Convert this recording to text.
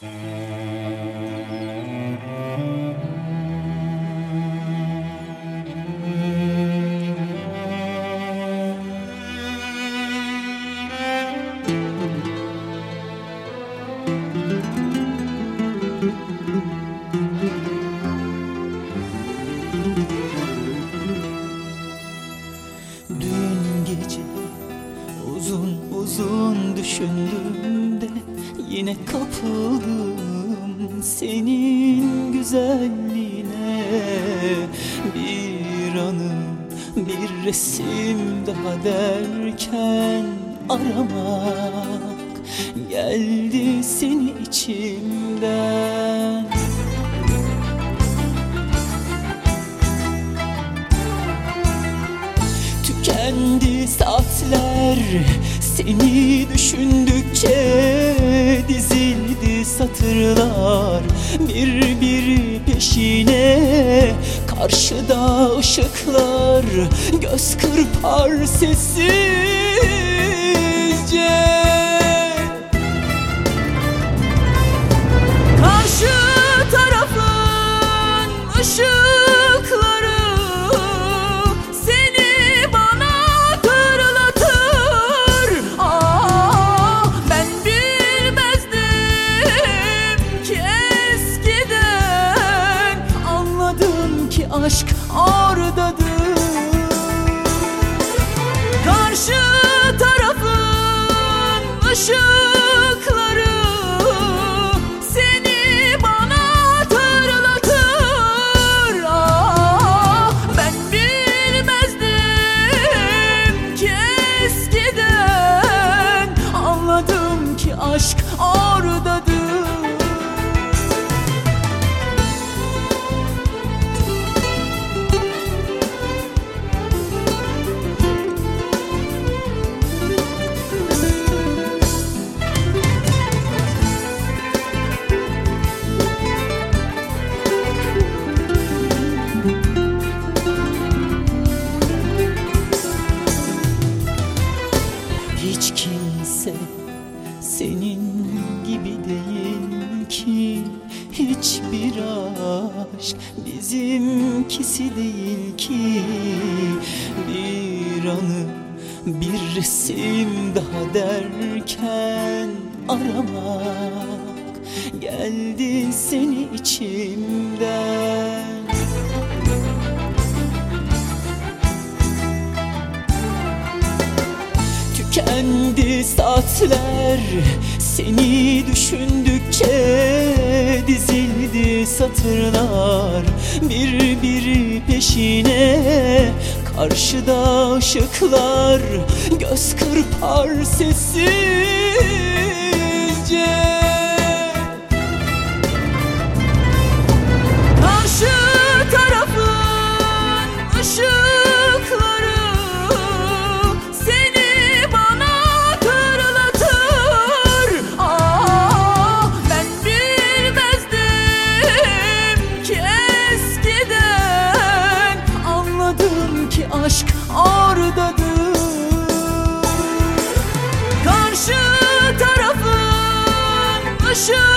Dün gece uzun uzun düşündüm de yine kapıldım senin güzelliğine. Bir anım, bir resim daha derken aramak geldi seni içimden. Tükendi saatler seni düşündükçe, dizildi satırlar birbiri peşine. Karşıda ışıklar göz kırpar sessizce. Karşı tarafın ışıkları aşk oradadır. Karşı tarafın ışıkları seni bana hatırlatır. Ben bilmezdim ki eskiden, anladım ki aşk oradadır. Hiç kimse senin gibi değil ki, hiçbir aşk bizimkisi değil ki. Bir anı, bir resim daha derken aramak geldi seni içimden. Tükendi saatler seni düşündükçe, dizildi satırlar birbiri peşine. Karşıda ışıklar göz kırpar sessizce. Karşı tarafın ışıkları aşk oradadır. Karşı tarafın ışığı